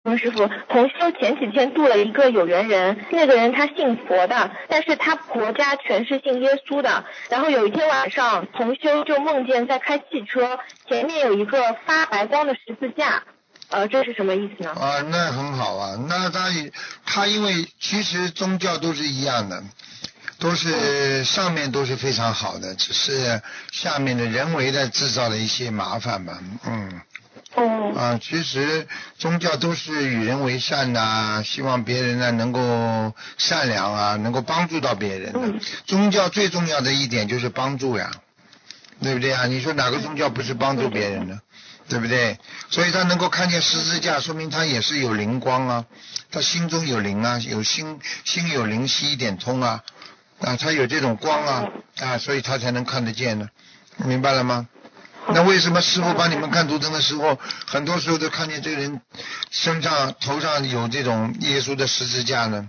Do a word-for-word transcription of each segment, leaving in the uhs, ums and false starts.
洪师傅，同修前几天度了一个有缘人，那个人他信佛的，但是他婆家全是信耶稣的。然后有一天晚上，同修就梦见在开汽车，前面有一个发白光的十字架，呃，这是什么意思呢？ 啊，那很好啊，那他他因为其实宗教都是一样的，都是上面都是非常好的，只是下面的人为的制造了一些麻烦嘛，嗯。 哦。 啊，其实宗教都是与人为善呐、希望别人呢能够善良啊，能够帮助到别人的。 嗯。 宗教最重要的一点就是帮助呀，对不对啊？你说哪个宗教不是帮助别人呢？对不对？所以他能够看见十字架，说明他也是有灵光啊，他心中有灵啊，有心心有灵犀一点通啊，啊，他有这种光啊啊，所以他才能看得见呢，明白了吗？那为什么师父帮你们看图腾的时候，很多时候都看见这个人身上头上有这种耶稣的十字架呢？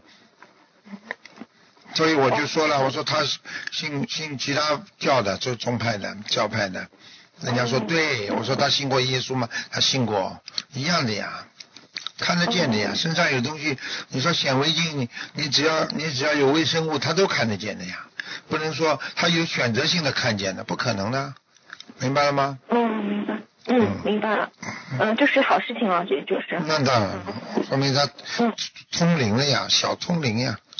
所以我就说了，我说他信信其他教的，就宗派的教派的，人家说对，我说他信过耶稣吗？他信过，一样的呀，看得见的呀，身上有东西，你说显微镜，你你只要你只要有微生物，他都看得见的呀，不能说他有选择性的看见的，不可能的。明白了吗？ 嗯，明白。嗯，明白了。嗯，这是好事情啊，这就是。 那当然，说明他通灵了呀，小通灵呀。